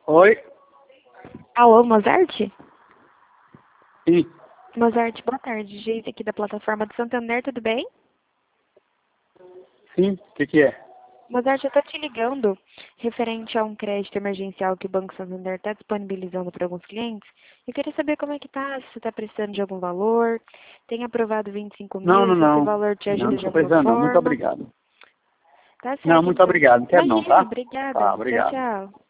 Oi? Alô, Mozart? Sim, Mozart, boa tarde. Geise aqui da plataforma do Santander, tudo bem? sim, o que é? Mozart, eu tô te ligando referente a um crédito emergencial que o Banco Santander está disponibilizando para alguns clientes. Eu queria saber como é que tá, se você está precisando de algum valor, tem aprovado 25 Não, mil, não, se esse não. valor te Não ajuda de estou alguma precisando não. Muito forma. obrigado. Tá Não, certo, muito então. obrigado. Não quero não, Imagina, tá? Tá, obrigada. Tchau, obrigado. tchau.